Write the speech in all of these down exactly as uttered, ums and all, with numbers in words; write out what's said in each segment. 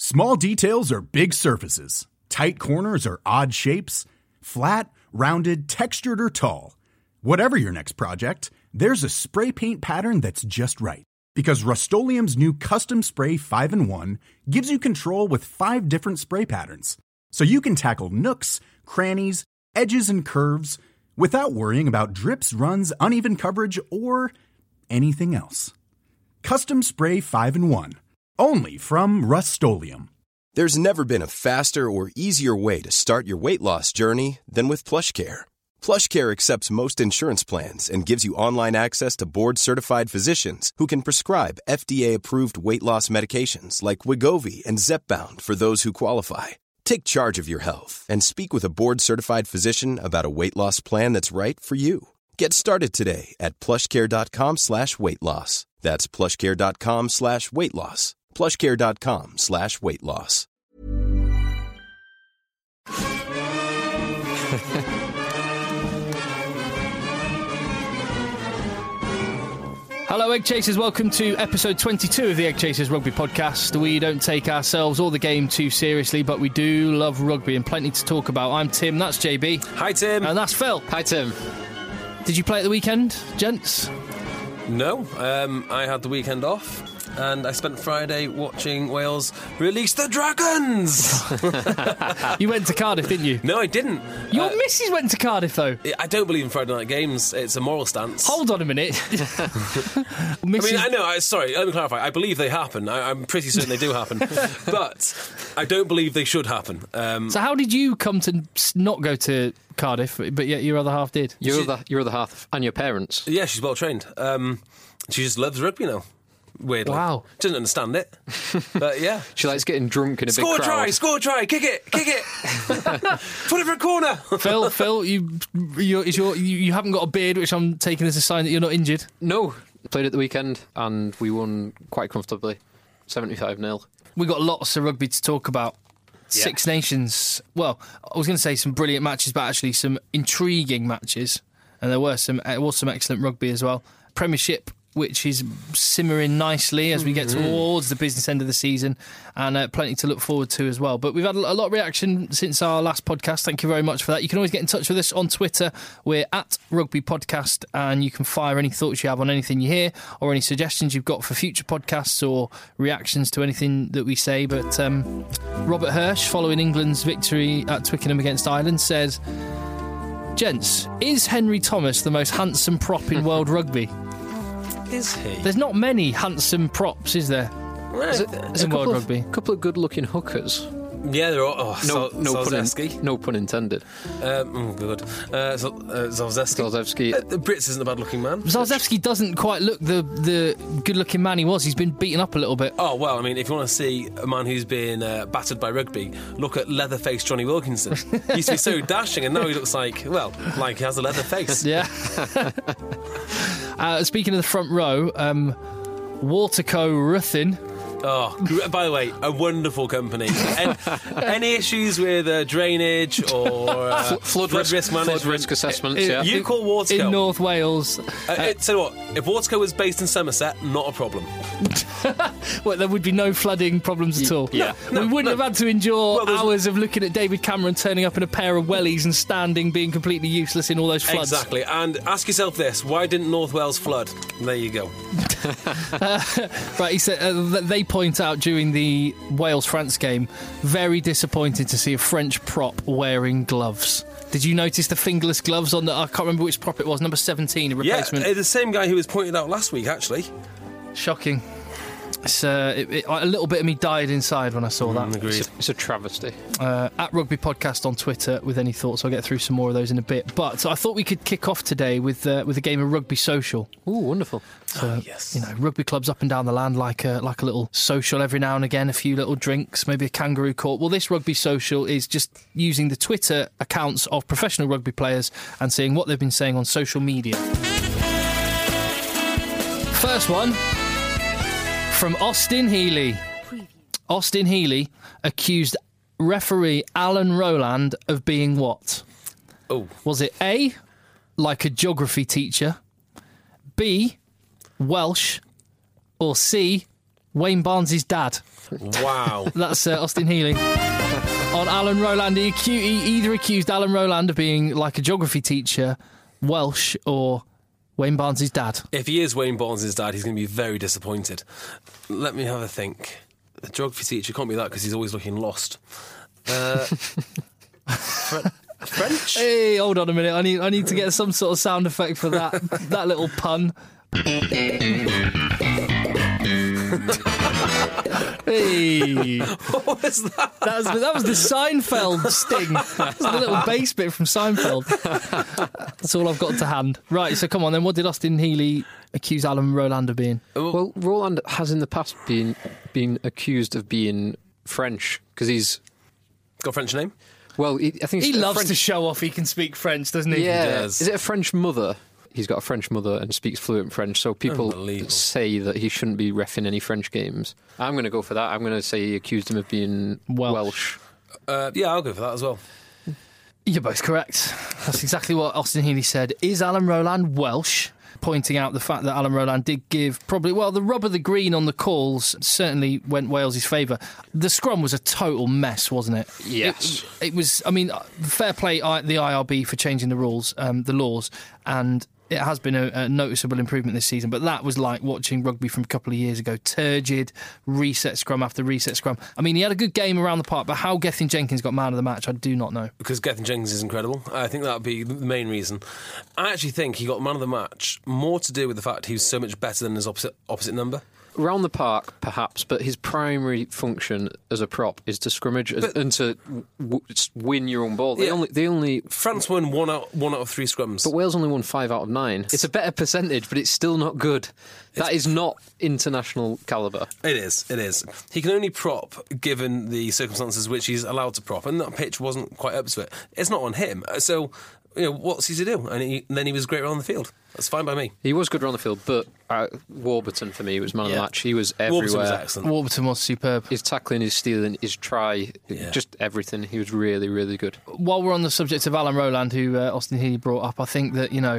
Small details are big surfaces. Tight corners are odd shapes. Flat, rounded, textured, or tall. Whatever your next project, there's a spray paint pattern that's just right. Because Rust-Oleum's new Custom Spray five in one gives you control with five different spray patterns. So you can tackle nooks, crannies, edges, and curves without worrying about drips, runs, uneven coverage, or anything else. Custom Spray five in one. Only from Rust-Oleum. There's never been a faster or easier way to start your weight loss journey than with PlushCare. PlushCare accepts most insurance plans and gives you online access to board-certified physicians who can prescribe F D A-approved weight loss medications like Wegovy and Zepbound for those who qualify. Take charge of your health and speak with a board-certified physician about a weight loss plan that's right for you. Get started today at plushcare.com slash weight loss. That's plushcare.com slash weight loss. plushcare.com slash weight loss. Hello, Egg Chasers. Welcome to episode twenty-two of the Egg Chasers Rugby Podcast. We don't take ourselves or the game too seriously, but we do love rugby and plenty to talk about. I'm Tim, that's J B. Hi, Tim. And that's Phil. Hi, Tim. Did you play at the weekend, gents? No, um, I had the weekend off and I spent Friday watching Wales release the Dragons. You went to Cardiff, didn't you? No, I didn't. Your uh, missus went to Cardiff, though. I don't believe in Friday night games. It's a moral stance. Hold on a minute. I mean, I know, I, sorry, let me clarify. I believe they happen. I, I'm pretty certain they do happen. But I don't believe they should happen. Um, so how did you come to not go to Cardiff, but yet your other half did? Your, she, other, your other half and your parents? Yeah, she's well trained. Um, she just loves rugby now. Weirdly. Wow. Doesn't understand it. But yeah. She likes getting drunk in a score big crowd. Try, score try, kick it, kick it. Put it for a corner. Phil, Phil, you, you, is your, you you haven't got a beard, which I'm taking as a sign that you're not injured. No. Played at the weekend and we won quite comfortably. seventy-five nil. We've got lots of rugby to talk about. Yeah. Six Nations. Well, I was going to say some brilliant matches, but actually some intriguing matches. And there were some, there was some excellent rugby as well. Premiership, which is simmering nicely as we get towards the business end of the season, and uh, plenty to look forward to as well. But we've had a lot of reaction since our last podcast. Thank you very much for that. You can always get in touch with us on Twitter. We're at Rugby Podcast, and you can fire any thoughts you have on anything you hear or any suggestions you've got for future podcasts or reactions to anything that we say. But um, Robert Hirsch, following England's victory at Twickenham against Ireland, says, "Gents, is Henry Thomas the most handsome prop in world rugby?" Is he? There's not many handsome props, is there? Right. There's in a world couple rugby. of, couple of good-looking hookers. Yeah, they're all. Oh, No, Sol- no, pun Solzewski. in, no pun intended. Um, oh, good. Uh, Sol- uh, Zalzewski. Zalzewski. Uh, the Brits isn't a bad-looking man. Zalzewski doesn't quite look the, the good-looking man he was. He's been beaten up a little bit. Oh, well, I mean, if you want to see a man who's been uh, battered by rugby, look at leather-faced Johnny Wilkinson. He used to be so dashing, and now he looks like, well, like he has a leather face. Yeah. uh, speaking of the front row, um, Waterco Ruthin. Oh, by the way, a wonderful company. Any, any issues with uh, drainage or uh, Flood, flood risk, risk management? flood risk assessments, It- yeah. You call Waterco. In North Wales. Uh, it, tell you what, if Waterco was based in Somerset, not a problem. Well, there would be no flooding problems at all. yeah. we No, wouldn't no. have had to endure Well, there's- hours of looking at David Cameron turning up in a pair of wellies and standing, being completely useless in all those floods. Exactly. And ask yourself this, why didn't North Wales flood? There you go. Right, he said uh, they point out during the Wales-France game, very disappointed to see a French prop wearing gloves. Did you notice the fingerless gloves on the? I can't remember which prop it was. Number seventeen, a replacement. Yeah, uh, the same guy who was pointed out last week, actually. Shocking. It's, uh, it, it, a little bit of me died inside when I saw that. Agreed. It's a, it's a travesty. Uh, at Rugby Podcast on Twitter with any thoughts. I'll get through some more of those in a bit. But I thought we could kick off today with uh, with a game of Rugby Social. Ooh, wonderful. So, Oh, yes. you know, rugby clubs up and down the land, like a, like a little social every now and again, a few little drinks, maybe a kangaroo court. Well, this Rugby Social is just using the Twitter accounts of professional rugby players and seeing what they've been saying on social media. First one from Austin Healy. Austin Healy accused referee Alan Rowland of being what? Oh. Was it A, like a geography teacher, B, Welsh, or C, Wayne Barnes' dad? Wow. That's uh, Austin Healey. On Alan Rowland, he, acu- he either accused Alan Rowland of being like a geography teacher, Welsh, or Wayne Barnes' dad. If he is Wayne Barnes' dad, he's going to be very disappointed. Let me have a think. The geography teacher can't be that because he's always looking lost. Uh, Fre- French? Hey, hold on a minute. I need I need to get some sort of sound effect for that that little pun. Hey, What was that? that was that was the Seinfeld sting. That was the little bass bit from Seinfeld. That's all I've got to hand. Right, so come on then. What did Austin Healey accuse Alan Rowland of being? Well, Roland has in the past been been accused of being French because he's Got a French name? well. He, I think He it's a loves French, to show off he can speak French, doesn't he? Yeah, does. is it a French mother? He's got a French mother and speaks fluent French, so people Unbelievable. say that he shouldn't be reffing any French games. I'm going to go for that. I'm going to say he accused him of being Welsh. Welsh. Uh, yeah, I'll go for that as well. You're both correct. That's exactly what Austin Healey said. Is Alan Rowland Welsh? Pointing out the fact that Alan Rowland did give probably, well, the rub of the green on the calls certainly went Wales' favour. The scrum was a total mess, wasn't it? Yes. It, it was, I mean, fair play I, the I R B for changing the rules, um, the laws, and it has been a, a noticeable improvement this season, but that was like watching rugby from a couple of years ago. Turgid, reset scrum after reset scrum. I mean, he had a good game around the park, but how Gethin Jenkins got man of the match, I do not know. Because Gethin Jenkins is incredible. I think that would be the main reason. I actually think he got man of the match more to do with the fact he was so much better than his opposite opposite number. Round the park, perhaps, but his primary function as a prop is to scrimmage as, and to w- win your own ball. They Yeah. only, they only, France won one out one out of three scrums. but Wales only won five out of nine. It's a better percentage, but it's still not good. That is not international calibre. It is, it is. He can only prop given the circumstances which he's allowed to prop, and that pitch wasn't quite up to it. It's not on him. So, you know, what's he to do? And, he, and then he was great around the field. That's fine by me. He was good around the field, but uh, Warburton for me was man of Yeah. the match. He was Warburton everywhere. was excellent. Warburton was superb. His tackling, his stealing, his try, Yeah. just everything. He was really, really good. While we're on the subject of Alan Rowland, who uh, Austin Healey brought up, I think that, you know,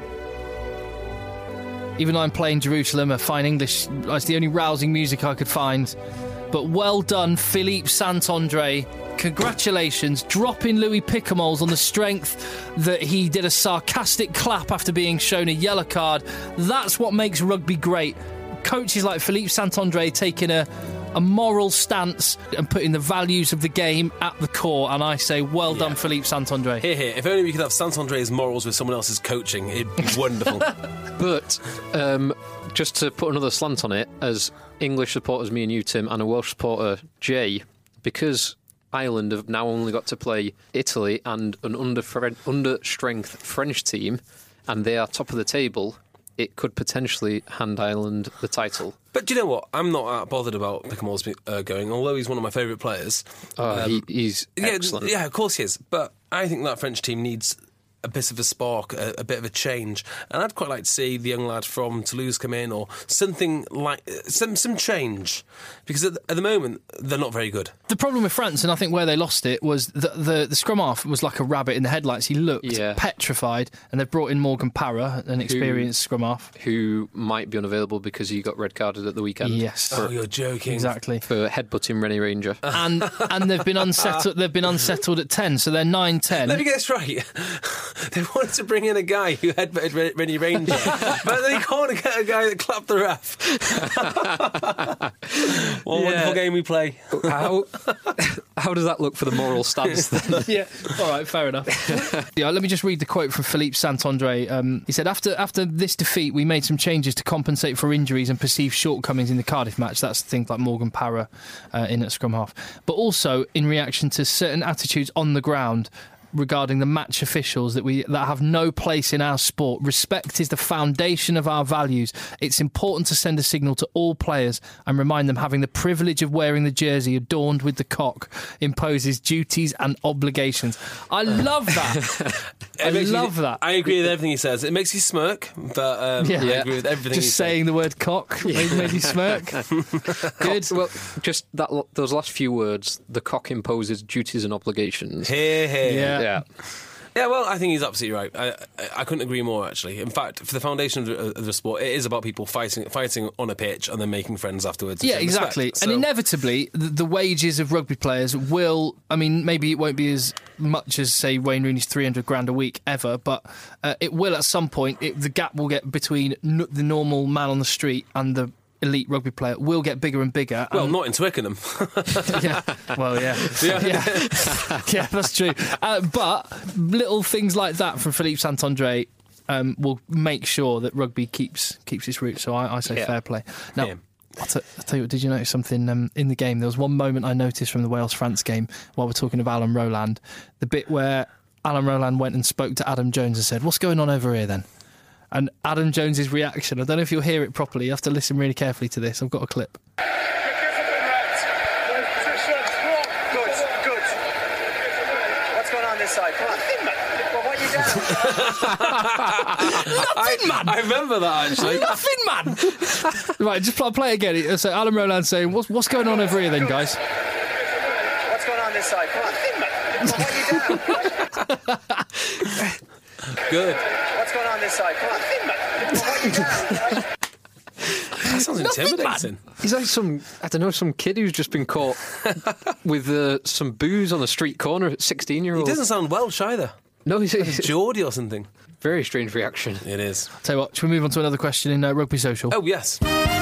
even though I'm playing Jerusalem, a fine English, it's the only rousing music I could find. But well done, Philippe Saint-Andre. Congratulations, dropping Louis Picamoles on the strength that he did a sarcastic clap after being shown a yellow card. That's what makes rugby great. Coaches like Philippe Saint-Andre taking a, a moral stance and putting the values of the game at the core. And I say, well done, Yeah. Philippe Saint-Andre. Here, here. If only we could have Saint-Andre's morals with someone else's coaching, it'd be wonderful. But um, just to put another slant on it, as English supporters, me and you, Tim, and a Welsh supporter, Jay, because Ireland have now only got to play Italy and an under under strength French team, and they are top of the table, it could potentially hand Ireland the title. But do you know what? I'm not that bothered about Picamoles uh, going, although he's one of my favourite players. Oh, Um, he, he's yeah, excellent. yeah, of course he is. But I think that French team needs a bit of a spark, a, a bit of a change. And I'd quite like to see the young lad from Toulouse come in, or something like some some change, because at the, at the moment they're not very good. The problem with France, and I think where they lost it, was that the, the scrum half was like a rabbit in the headlights. He looked Yeah. petrified, and they've brought in Morgan Parra, an experienced scrum half. Who might be unavailable because he got red carded at the weekend. Yes, Oh, you're joking. exactly. For headbutting Rennie Ranger. And and they've been unsettled. They've been unsettled at ten, so they're nine ten. Let me get this right. They wanted to bring in a guy who headbutted Re- Rennie Ranger, but they can't get a guy that clapped the ref. What a Yeah. wonderful game we play. How how does that look for the moral stance then? Yeah, all right, fair enough. Yeah, let me just read the quote from Philippe Saint-Andre. Um, he said, after after this defeat, we made some changes to compensate for injuries and perceived shortcomings in the Cardiff match. That's things like Morgan Parra uh, in at scrum half. But also in reaction to certain attitudes on the ground regarding the match officials that we that have no place in our sport. Respect is the foundation of our values. It's important to send a signal to all players and remind them having the privilege of wearing the jersey adorned with the cock imposes duties and obligations. I love that. I It makes me- love that. I agree with everything he says. It makes you smirk, but um, Yeah. I agree with everything Just he saying the word cock made, made you smirk. Good. Well, just that those last few words, the cock imposes duties and obligations. says. Here, here. Yeah. Yeah. Yeah, well, I think he's absolutely right. I, I, I couldn't agree more, actually. In fact, for the foundation of the, of the sport, it is about people fighting fighting on a pitch and then making friends afterwards. Yeah, exactly. Respect. And So- inevitably, the, the wages of rugby players will, I mean, maybe it won't be as much as, say, Wayne Rooney's three hundred grand a week ever, but uh, it will at some point, it, the gap will get between n- the normal man on the street and the elite rugby player will get bigger and bigger. Well, and, not in Twickenham. yeah, well, yeah. Yeah. yeah. yeah, that's true. Uh, but little things like that from Philippe Saint-André um, will make sure that rugby keeps keeps its roots. So I, I say Yeah. fair play. Now, Yeah. I'll, t- I'll tell you what, did you notice something um, in the game? There was one moment I noticed from the Wales-France game while we're talking of Alan Rowland, the bit where Alan Rowland went and spoke to Adam Jones and said, "What's going on over here then?" And Adam Jones's reaction, I don't know if you'll hear it properly, you have to listen really carefully to this. I've got a clip. Good, good. What's going on this side? Come on. Well, what are you down? Nothing, man! I remember that, actually. Nothing, man! Right, just play, play it again. So Alan Rowland saying, what's, what's going on over here then, guys? What's going on this side? Come on. Well, what are you down? Good. What's going on this side? Come on. Well, what are you down? That sounds intimidating. He's like some, I don't know, some kid who's just been caught with uh, some booze on a street corner at sixteen-year-old. He doesn't sound Welsh either. No, he's, he's Geordie or something. very strange reaction. It is. Tell you what, should we move on to another question in uh, Rugby Social? Oh, yes.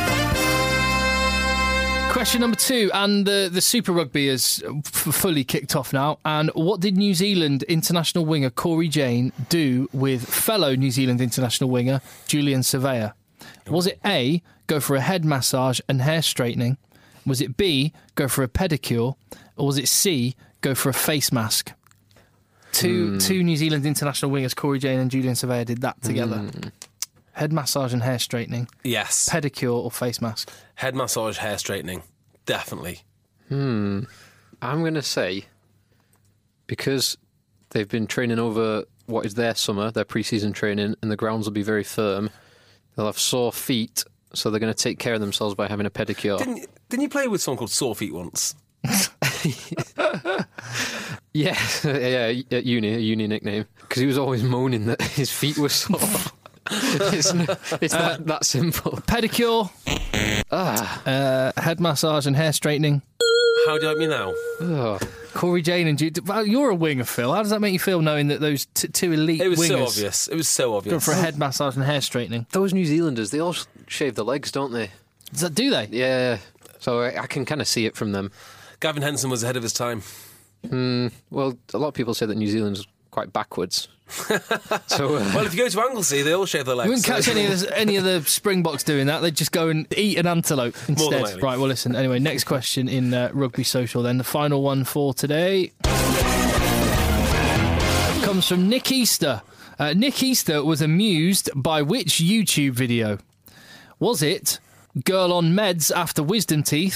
Question number two, and the, the Super Rugby is f- fully kicked off now. And what did New Zealand international winger Corey Jane do with fellow New Zealand international winger Julian Surveyor? Was it A, go for a head massage and hair straightening? Was it B, go for a pedicure? Or was it C, go for a face mask? Two, Mm. two New Zealand international wingers, Corey Jane and Julian Surveyor, did that together. Mm. Head massage and hair straightening, Yes. pedicure or face mask? Head massage, hair straightening. Definitely. Hmm. I'm going to say, because they've been training over what is their summer, their pre-season training, and the grounds will be very firm, they'll have sore feet, so they're going to take care of themselves by having a pedicure. Didn't, didn't you play with someone called Sore Feet once? Yeah, yeah, at uni, a uni nickname. Because he was always moaning that his feet were sore. it's no, it's Uh, that, that simple. Pedicure, Ah, uh, head massage and hair straightening. How do you like me now? oh. Corey Jane and Jude. Well, you're a winger, Phil. How does that make you feel knowing that those t- two elite It was wingers so obvious. It was so go obvious. for a head massage and hair straightening? Those New Zealanders, they all shave their legs, don't they? Does that, do they? Yeah, so I, I can kind of see it from them. Gavin Henson was ahead of his time. Mm, well, a lot of people say that New Zealand's quite backwards. so, uh, Well, if you go to Anglesey, they all shave their legs. You wouldn't catch so- any of, the, any of the Springboks doing that. They'd just go and eat an antelope More than instead. likely. Right, well, listen. Anyway, next question in uh, Rugby Social then. The final one for today comes from Nick Easter. Uh, Nick Easter was amused by which YouTube video? Was it girl on meds after wisdom teeth?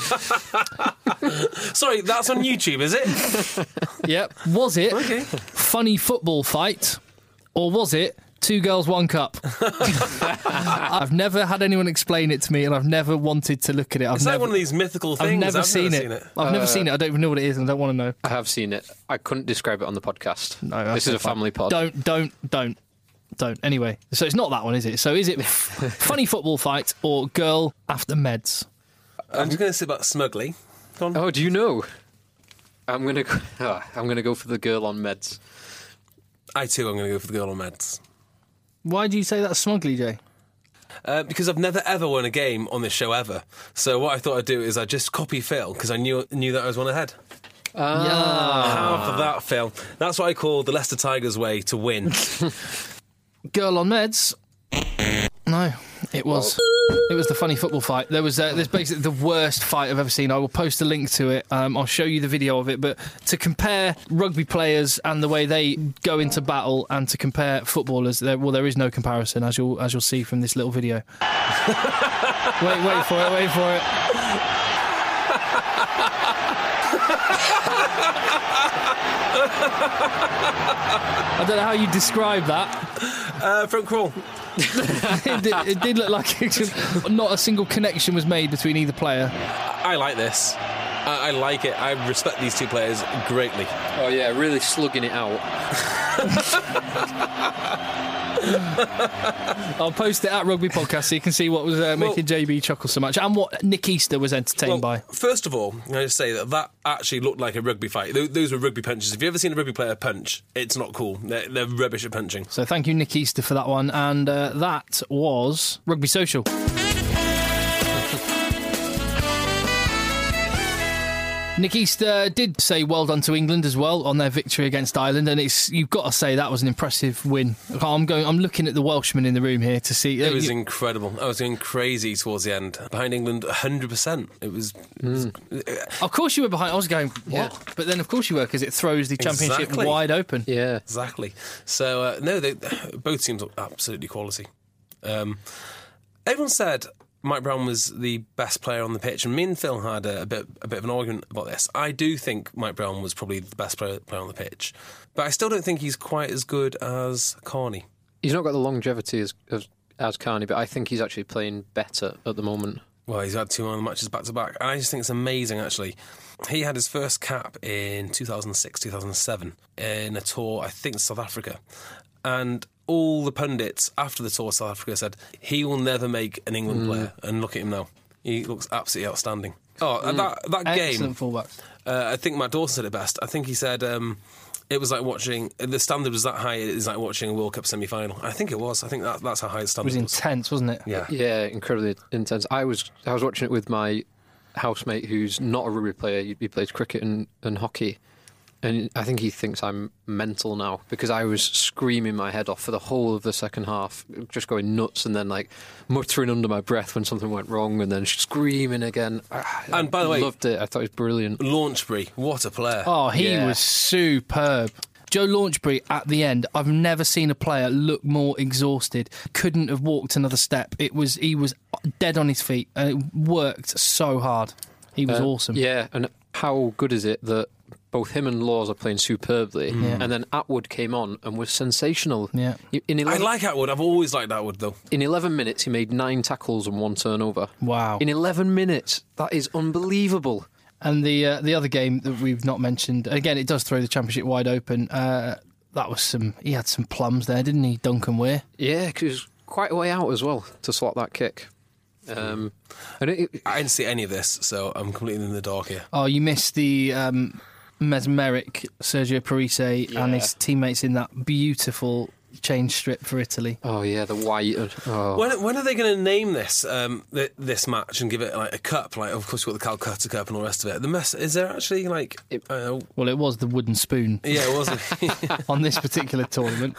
Sorry, that's on YouTube, is it? Yep. Was it Okay. funny football fight? Or was it two girls, one cup? I've never had anyone explain it to me, and I've never wanted to look at it. I've It's never, like one of these mythical things. I've never, I've seen, never it. seen it. I've never Uh, seen it. I don't even know what it is, and I don't want to know. I have seen it. I couldn't describe it on the podcast. No, that's this is not a family fine. pod. Don't, don't, don't, don't. Anyway, so it's not that one, is it? So is it funny football fight or girl after meds? I'm just going to say about smugly. Go on. Oh, do you know? I'm gonna, go, oh, I'm gonna go for the girl on meds. I too am going to go for the girl on meds. Why do you say that smugly, Jay? Uh, because I've never ever won a game on this show ever. So what I thought I'd do is I'd just copy Phil because I knew knew that I was one ahead. Ah. How for that, Phil? That's what I call the Leicester Tigers way to win. Girl on meds? No, it was. It was the funny football fight. There was uh, there's basically the worst fight I've ever seen. I will post a link to it. Um, I'll show you the video of it. But to compare rugby players and the way they go into battle, and to compare footballers, there, well, there is no comparison, as you'll as you'll see from this little video. wait, wait for it. Wait for it. I don't know how you describe that. Uh, front crawl. it, did, it did look like it just, not a single connection was made between either player. I like this. I, I like it. I respect these two players greatly. Oh yeah, really slugging it out. I'll post it at Rugby Podcast so you can see what was uh, making Well- J B chuckle so much and what Nick Easter was entertained Well, by. first of all, I just say that that actually looked like a rugby fight. Those, those were rugby punches. If you ever seen a rugby player punch, it's not cool. They're, they're rubbish at punching. So thank you, Nick Easter, for that one. And uh, that was Rugby Social. Nick Easter did say well done to England as well on their victory against Ireland, and it's you've got to say that was an impressive win. I'm going. I'm looking at the Welshman in the room here to see. It was you, incredible. I was going crazy towards the end. Behind England, one hundred percent. It was... It was of course you were behind. I was going, what? Yeah. But then of course you were, because it throws the championship Exactly. wide open. Yeah. Exactly. So, uh, no, they, both teams look absolutely quality. Um, everyone said Mike Brown was the best player on the pitch, and me and Phil had a, a bit a bit of an argument about this. I do think Mike Brown was probably the best player, player on the pitch, but I still don't think he's quite as good as Carney. He's not got the longevity as as, as Carney, but I think he's actually playing better at the moment. Well, he's had two other matches back to back, and I just think it's amazing, actually. He had his first cap in two thousand six, two thousand seven in a tour, I think, South Africa. And all the pundits after the tour of South Africa said, he will never make an England player. And look at him now. He looks absolutely outstanding. Oh, mm. that, that game, Excellent fullback. uh, I think Matt Dawson said it best. I think he said... Um, It was like watching, the standard was that high, it was like watching a World Cup semi-final. I think it was. I think that, that's how high the It standard was was. intense, wasn't it? Yeah. Yeah, incredibly intense. I was I was watching it with my housemate who's not a rugby player. He, he plays cricket and, and hockey. And I think he thinks I'm mental now, because I was screaming my head off for the whole of the second half, just going nuts, and then like muttering under my breath when something went wrong, and then screaming again. Ah, And by the I way- loved it. I thought it was brilliant. Launchbury, what a player. Oh, he Yeah. was superb. Joe Launchbury at the end, I've never seen a player look more exhausted. Couldn't have walked another step. It was he was dead on his feet, and it worked so hard. He was Uh, awesome. Yeah, and how good is it that both him and Laws are playing superbly, Yeah. and then Atwood came on and was sensational. Yeah. In I eleven, like Atwood. I've always liked Atwood, though. in eleven minutes, he made nine tackles and one turnover. Wow. In eleven minutes, that is unbelievable. And the uh, the other game that we've not mentioned, again, it does throw the championship wide open. Uh, that was some. He had some plums there, didn't he, Duncan Weir? Yeah, because he was quite a way out as well to slot that kick. Um, and it, it, I didn't see any of this, so I'm completely in the dark here. Oh, you missed the um, mesmeric Sergio Parise Yeah. and his teammates in that beautiful change strip for Italy. oh yeah, the white. and- Oh. When, when are they going to name this um, th- this match and give it like a cup? Like, of course, you've got the Calcutta Cup and all the rest of it. The mess is there actually like? It- I don't know. Well, it was the wooden spoon Yeah, it wasn't. on this particular tournament.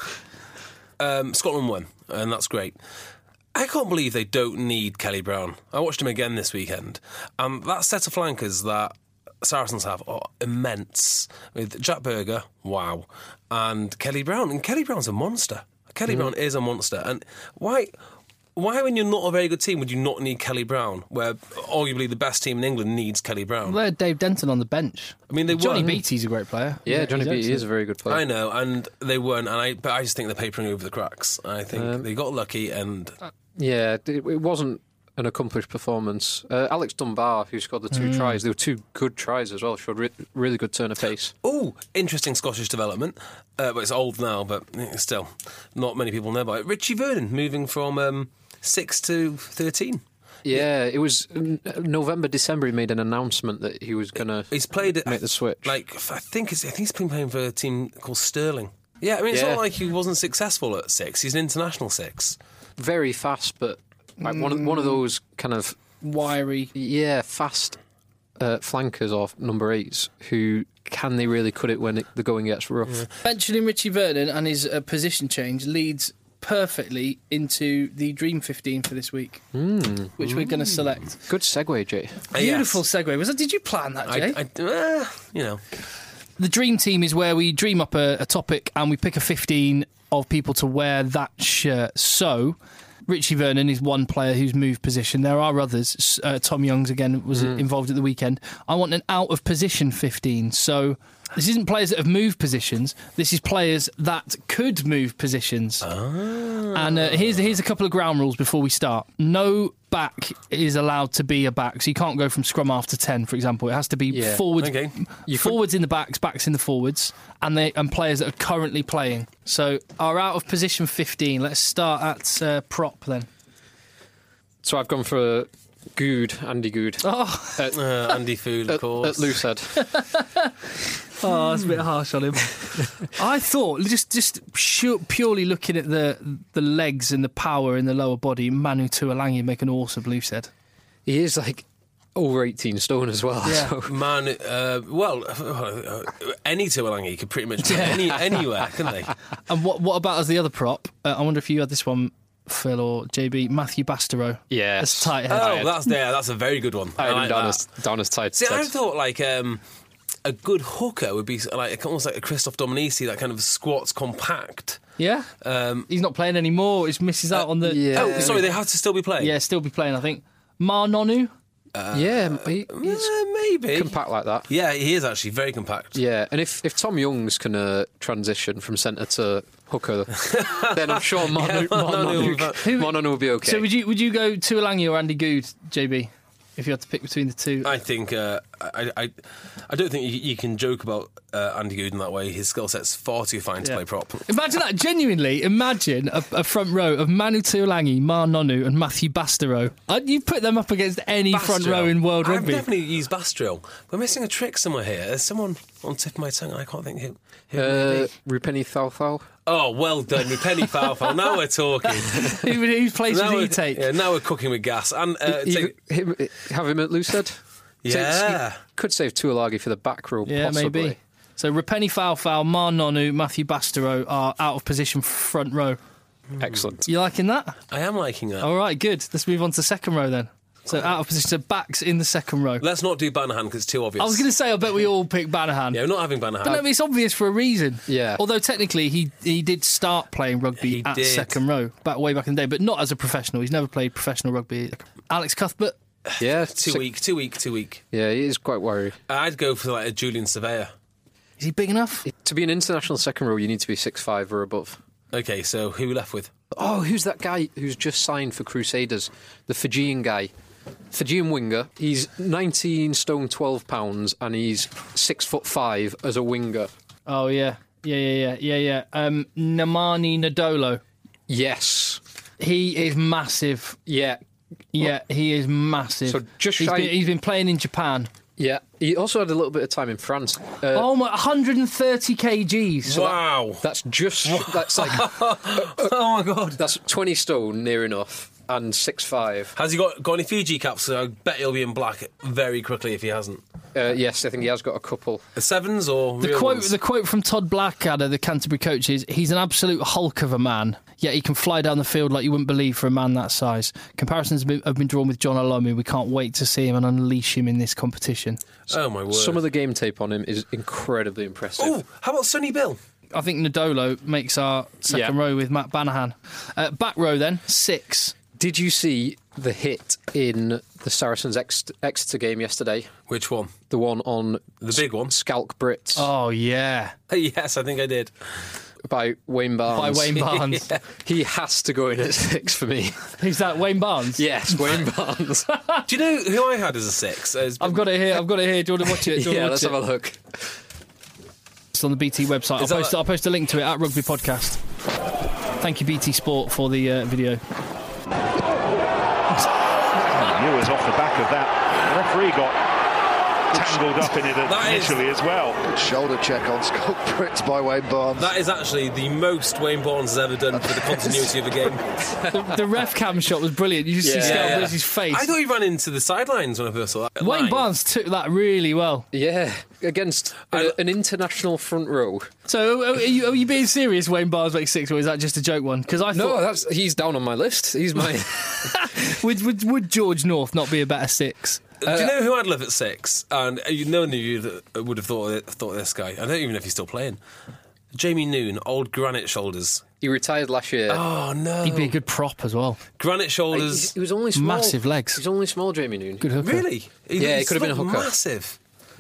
um, Scotland won, and that's great. I can't believe they don't need Kelly Brown. I watched him again this weekend. Um, that set of flankers that Saracens have are immense. With Jack Berger, wow, and Kelly Brown. And Kelly Brown's a monster. Kelly Brown is a monster. And why, why, when you're not a very good team, would you not need Kelly Brown? Where arguably the best team in England needs Kelly Brown. Well, they had Dave Denton on the bench. I mean, they Johnny were. Beattie's a great player. yeah, Johnny he's Beattie excellent. is a very good player. I know, and they weren't. And I, but I just think they're papering over the cracks. I think Um, they got lucky, and Yeah, it, it wasn't an accomplished performance. Uh, Alex Dunbar, who scored the two Mm. tries, they were two good tries as well, showed re- really good turn of pace. oh, interesting Scottish development. Uh, but it's old now, but eh, still, not many people know about it. Richie Vernon moving from um, six to thirteen. Yeah, it was uh, November, December. He made an announcement that he was going to He's played it make the switch. Like I think it's, I think he's been playing for a team called Stirling. Yeah, I mean it's Yeah. not like he wasn't successful at six. He's an international six. Very fast, but like one of, one of those kind of Wiry. yeah fast uh, flankers or number eights who can they really cut it when it, the going gets rough. Mentioning Richie Vernon and his uh, position change leads perfectly into the Dream fifteen for this week, Mm. which we're going to select. Good segue, Jay. Uh, Beautiful yes. segue. Was that? Did you plan that, Jay? I, I, uh, you know, The Dream Team is where we dream up a, a topic and we pick a fifteen of people to wear that shirt. So, Richie Vernon is one player who's moved position. There are others. Uh, Tom Youngs, again, was involved at the weekend. I want an out-of-position fifteen. So, this isn't players that have moved positions. This is players that could move positions. And uh, here's, here's a couple of ground rules before we start. No back is allowed to be a back, so you can't go from scrum half to ten, for example. It has to be Yeah. forwards, Okay. You forwards in the backs, backs in the forwards, and they and players that are currently playing. So are out of position fifteen. Let's start at uh, prop then. So I've gone for Good, Andy Good. Oh, At, Uh, Andy Food, of at, course. at Loosehead. oh, that's a bit harsh on him. I thought just just pu- purely looking at the the legs and the power in the lower body, Manu Tuolangi would make an awesome Loosehead. He is like over eighteen stone as well. Yeah. So. Man, uh, well, uh, any Tuolangi could pretty much be any, anywhere, couldn't they? And what what about as the other prop? Uh, I wonder if you had this one, Phil or J B. Matthew Bastereau. Yes. As tight head. Oh, that's yeah, that's a very good one. I had him like down that. as, down as tight. See, I tight. thought like um, a good hooker would be like almost like a Christoph Dominici, that kind of squats compact. Yeah. Um, He's not playing anymore. He misses out on the. yeah. oh, sorry, they have to still be playing. Yeah, still be playing. I think Mar Nonu. yeah, he, he's Uh, maybe compact like that. Yeah, he is actually very compact. Yeah, and if, if Tom Youngs can uh, transition from centre to hooker, then I'm sure Manu, Yeah, Manu- Manu, Manu will be okay. So would you would you go Tuolangi or Andy Good, J B, if you had to pick between the two? I think uh, I, I I don't think you, you can joke about uh, Andy Good in that way. His skill set's far too fine to Yeah. play prop. Imagine that. Genuinely, imagine a, a front row of Manu Tuolangi, Mar Nonu, and Matthew Bastereau. I'd, you put them up against any front Bastriel. row in world I've rugby. definitely used Bastriel. We're missing a trick somewhere here. There's someone on the tip of my tongue. I can't think who. who it uh, would be. Rupeni Thaufau? Oh, well done, Penny Falfel. Now we're talking. Who, who plays now would he we're- take? Yeah, now we're cooking with gas. And uh, You- take- him, have him at Loosehead? Yeah. So could save Tuolagi for the back row, Yeah, possibly. maybe. So Rapeni Falfal, Mar Nonu, Matthew Bastereau are out of position front row. Excellent. You liking that? I am liking that. All right, good. Let's move on to second row then. So out of position, so backs in the second row. Let's not do Banahan because it's too obvious. I was going to say, I bet we all pick Banahan. Yeah, we're not having Banahan. But no, it's obvious for a reason. Yeah. Although technically he he did start playing rugby He at did. second row back way back in the day, but not as a professional. He's never played professional rugby. Alex Cuthbert. Yeah, too sick- weak, too weak, too weak. Yeah, he is quite worried. I'd go for like a Julian Surveyor. Is he big enough? To be an international second row, you need to be six five or above. Okay, so who are we left with? Oh, who's that guy who's just signed for Crusaders? The Fijian guy. Fijian winger. He's nineteen stone, twelve pounds, and he's six foot five as a winger. Oh yeah, yeah, yeah, yeah, yeah, yeah. Um, Namani Nadolo. Yes. He is massive. Yeah. Yeah, he is massive. So just he's shy- been, he's been playing in Japan. Yeah. He also had a little bit of time in France. Uh, oh my, one hundred thirty kilograms. Wow. That's just. That's like. Oh my god. That's twenty stone, near enough, and six five. Has he got, got any Fiji caps? I bet he'll be in black very quickly if he hasn't. Uh, yes, I think he has got a couple. The sevens or The real quote, ones? the quote from Todd Blackadder, the Canterbury coach, is, he's an absolute hulk of a man, yet he can fly down the field like you wouldn't believe for a man that size. Comparisons have been, have been drawn with John Olomu. We can't wait to see him and unleash him in this competition. Oh my word. Some of the game tape on him is incredibly impressive. Oh, how about Sonny Bill? I think Nadolo makes our second Yeah. row with Matt Banahan. Uh, back row then, six. Did you see the hit in the Saracens Ex- Exeter game yesterday? Which one? The one on The big one? Scalk Brits Oh, yeah. Yes, I think I did. by Wayne Barnes. By Wayne Barnes. He has to go in at six for me. Who's that, Wayne Barnes? Yes, Wayne Barnes. Do you know who I had as a six? As I've got it here, I've got it here. Do you want to watch it? Do you yeah, want to let's watch have it? a look. It's on the B T website. I'll Is that post, like- I'll post a link to it at Rugby Podcast. Thank you, B T Sport, for the uh, video. Knew was off the back of that. The referee got tangled up in it That is- initially as well. Good shoulder check on Scott Brits by Wayne Barnes. That is actually the most Wayne Barnes has ever done for the continuity of a game. The, the ref cam shot was brilliant. You just see Yeah. Scott Yeah. Brits' face. I thought he ran into the sidelines when I first saw that. Wayne Line. Barnes took that really well. Yeah, against I- a, an international front row. So, are you, are you being serious? Wayne Barnes makes six, or is that just a joke one? Because I No, thought, that's he's down on my list. He's my. would, would would George North not be a better six? Do you know who I'd love at six? And uh, you- none of you that would have thought of, thought of this guy. I don't even know if he's still playing. Jamie Noon, old granite shoulders. He retired last year. Oh no, He'd be a good prop as well. granite He, shoulders. he was only small. Massive legs. He was only small, Jamie Noon. Good hooker. Really? Yeah, he could have been a looked hooker. Massive.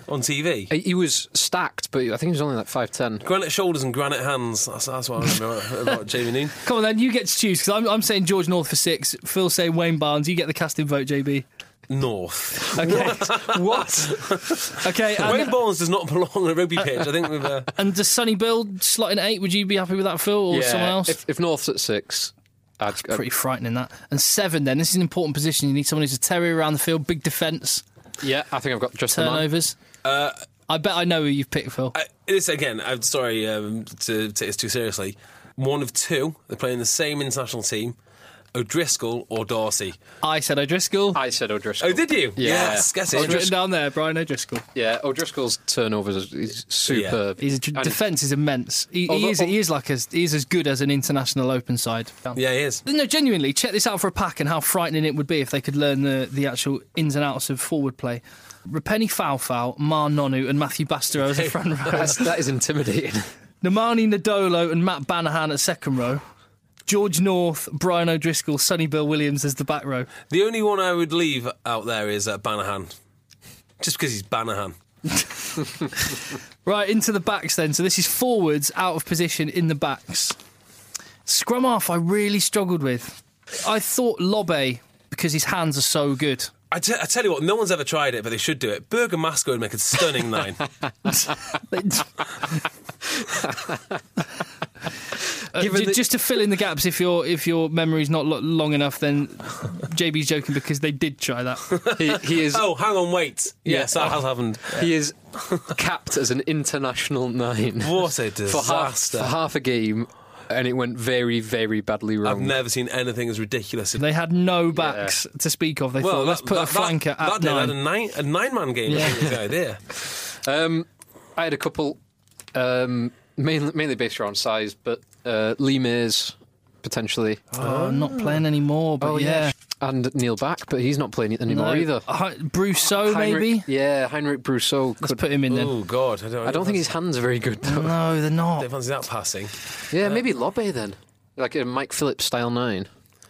on T V. He he was stacked, but I think he was only like five ten. Granite shoulders and granite hands. That's, that's what I remember about, about Jamie Noon. Come on then, you get to choose, because I'm, I'm saying George North for six, Phil's saying Wayne Barnes. You get the casting vote, J B. North. Okay. What? Okay, Wayne and, Barnes does not belong on a rugby pitch. I think we've... Uh, and does Sonny Bill slot in eight? Would you be happy with that, Phil, or yeah, someone else? If, if North's at six, I'd, I'd, Pretty frightening, that. And seven then, this is an important position. You need someone who's a terrier around the field, big defence, yeah, I think I've got just the man. turnovers. uh, I bet I know who you've picked, Phil. I, this, again, I'm sorry um, to take this too seriously. One of two. They're playing the same international team. O'Driscoll or Darcy. I said O'Driscoll. I said O'Driscoll. Oh, did you? Yeah. Yes, get It's it. written down there, Brian O'Driscoll. Yeah, O'Driscoll's turnovers is superb. His And- defence is immense. He, Although- he is he is like as he is as good as an international open side. Yeah, he is. No, genuinely, check this out for a pack and how frightening it would be if they could learn the, the actual ins and outs of forward play. Rapeni Faufau, Mar Nonu and Matthew Bastereau as a front row. That's, that is intimidating. Namani Nadolo and Matt Banahan at second row. George North, Brian O'Driscoll, Sonny Bill Williams as the back row. The only one I would leave out there is uh, Banahan. Just because he's Banahan. Right, into the backs then. So this is forwards out of position in the backs. Scrum half I really struggled with. I thought Lobbe, because his hands are so good. I, t- I tell you what, no one's ever tried it, but they should do it. Berger Masco would make a stunning nine. Uh, Given j- that- just to fill in the gaps, if your if your memory's not lo- long enough, then J B's joking because they did try that. He, he is Oh, hang on, wait. Yes, that has happened. he is capped as an international nine What a for half, disaster. for half a game, and it went very, very badly wrong. I've never seen anything as ridiculous. They had no backs to speak of. They well, thought, let's that- put that, a flanker that, at that did nine. had a nine, a nine-man game. Yeah. I think was the idea. Um, I had a couple, um, mainly, mainly based around size, but uh, Lee Mays, potentially. Oh, not playing anymore, but yeah. And Neil Back, but he's not playing it anymore No. either. Hi- Brousseau, Heinrich- maybe? Yeah, Heinrich Brousseau. Let's Could, put him in then. Oh, God. I don't, I don't think his hands are very good, though. No, they're I not. don't fancy that passing. Yeah, maybe Lobbe then. Like a Mike Phillips style nine.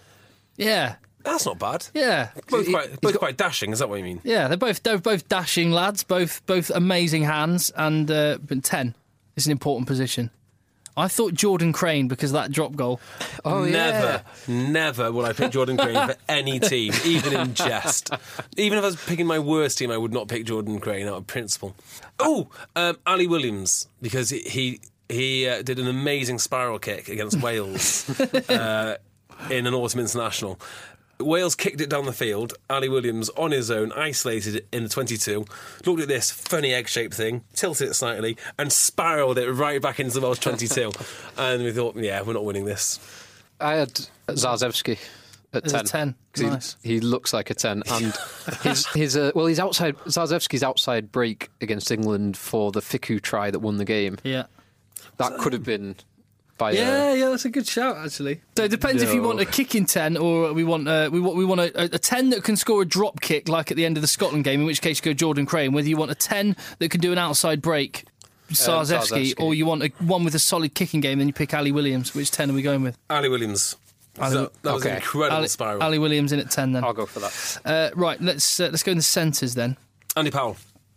Yeah, That's not bad. yeah. Both, He- quite, both quite dashing, is that what you mean? Yeah, they're both they're both dashing lads, both both amazing hands, and uh, but ten is an important position. I thought Jordan Crane because of that drop goal. Oh, never, never will I pick Jordan Crane for any team, even in jest. Even if I was picking my worst team, I would not pick Jordan Crane out of principle. Oh, um, Ali Williams, because he he, he uh, did an amazing spiral kick against Wales uh, in an autumn international. Wales kicked it down the field. Ali Williams, on his own, isolated in the twenty-two, looked at this funny egg-shaped thing, tilted it slightly, and spiralled it right back into the Welsh twenty-two. And we thought, yeah, we're not winning this. I had Zarzewski at As ten. a ten. 'Cause Nice. He, he looks like a ten. And his, his uh, well, he's outside, Zarzewski's outside break against England for the Fiku try that won the game. Yeah. That could have been by Yeah, uh, yeah, that's a good shout actually. So it depends if you No. want a kicking ten or we want uh, we want we want a, a ten that can score a drop kick like at the end of the Scotland game, in which case you go Jordan Crane. Whether you want a ten that can do an outside break, Zarzewski, Zarzewski. or you want a one with a solid kicking game, then you pick Ali Williams. Which ten are we going with? Ali Williams. Ali- that that was an okay. incredible Ali, spiral. Ali Williams in at ten then. I'll go for that. Uh, right, let's uh, let's go in the centres then. Andy Powell.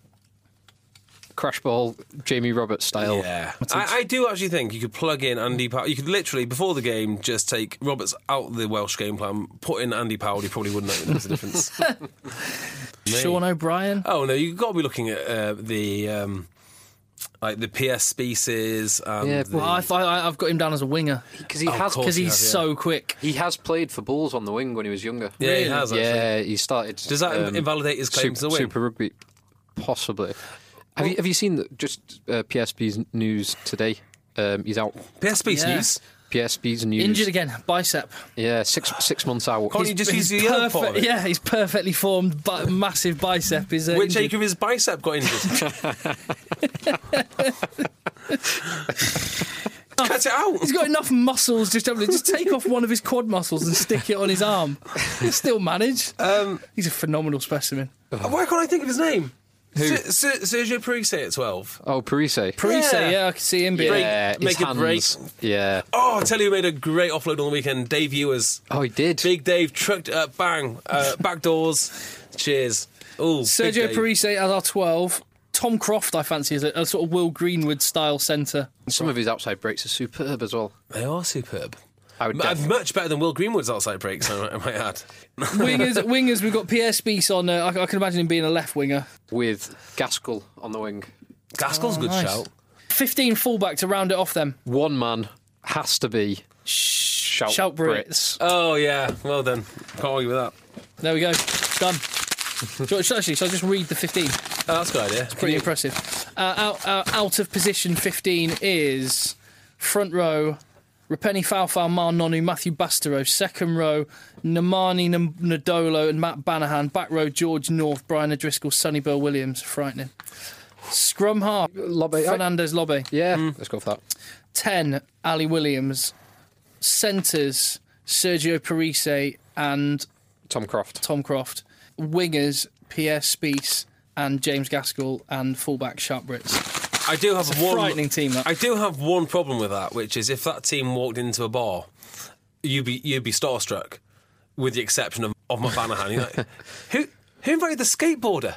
Crash ball, Jamie Roberts style. Yeah. I, I do actually think you could plug in Andy Powell. You could literally, before the game, just take Roberts out of the Welsh game plan, put in Andy Powell, you probably wouldn't know the difference. Sean O'Brien. Oh, no, you've got to be looking at uh, the... Um, like the P S species. And Yeah, the, Well, I, I, I've got him down as a winger Because he Oh, of has, course because he he's has, yeah. so quick. he has played for Bulls on the wing when he was younger. Yeah, he has, actually. Yeah, he started. Does that um, invalidate his claim Super, to the win? Super Rugby, possibly. Have you have you seen the, just uh, P S B's news today? Um, he's out. P S B's Yeah. news. P S B's news. Injured again, bicep. Yeah, six six months out. Can't you just use the other part of it? Yeah, he's perfectly formed, but massive bicep is. Uh, Which injured. acre of his bicep got injured? Cut it out. He's got enough muscles. Just to just take off one of his quad muscles and stick it on his arm. He'll still manage. Um, He's a phenomenal specimen. why can't I think of his name? Ser- Ser- Sergio Parise at twelve. Oh, Parise. Parise, Yeah. yeah. I can see him being. Yeah, Break- make his a break. hands. Yeah. Oh, I tell you, who made a great offload on the weekend. Dave Ewers. Oh, he did. Big Dave trucked it up, bang, uh, back doors. Cheers. Oh, Sergio Parise as our twelve. Tom Croft, I fancy, as a, a sort of Will Greenwood style centre. Some of his outside breaks are superb as well. They are superb. I would M- def- much better than Will Greenwood's outside breaks, I might- I might add. Wingers, wingers. We've got Pierre Spies on. Uh, I, I can imagine him being a left winger. With Gaskell on the wing. Gaskell's a Oh, good nice. shout. fifteen fullback to round it off. Then One man has to be Shout, Shout Brits. Brits. Oh, yeah. Well done. Can't argue with that. There we go. Done. Shall, shall, actually, shall I just read the fifteen? Oh, that's a good idea. Pretty impressive. Uh, out, uh, out of position fifteen is front row Rapeni Faufau, Mar Nonu, Matthew Bastareaud. Second row Namani N- Nadolo and Matt Banahan. Back row George North, Brian O'Driscoll, Sonny Bill Williams. Frightening. Scrum half Lobby. Fernandez Lobby. Yeah, let's go for that. ten Ali Williams. Centres Sergio Parise and Tom Croft. Tom Croft. Wingers Pierre Spies and James Gaskell, and fullback Sharp Brits. I do have It's a one frightening team, that. I do have one problem with that, which is if that team walked into a bar, you'd be you'd be starstruck, with the exception of of my Banahan. You're like, who who invited the skateboarder?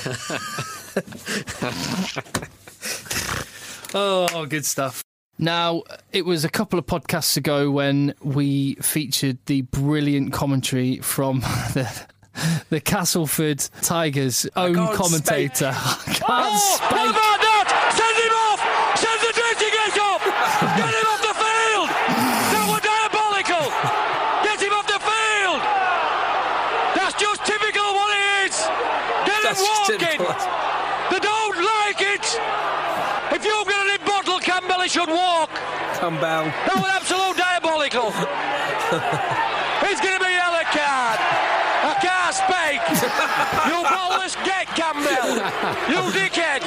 Oh, good stuff. Now, it was a couple of podcasts ago when we featured the brilliant commentary from the the Castleford Tigers' own can't commentator. I can't Oh, speak. how about that? Send him off! Send the dressing gate off! Get him off the field! That was diabolical! Get him off the field! That's just typical of what it is! Get That's him just walking! typical. They don't like it! If you're going to bottle Campbell, he should walk! Campbell. That was absolute diabolical! It's going to be a yellow card! I can't speak! You bottleless get Campbell! You dickhead!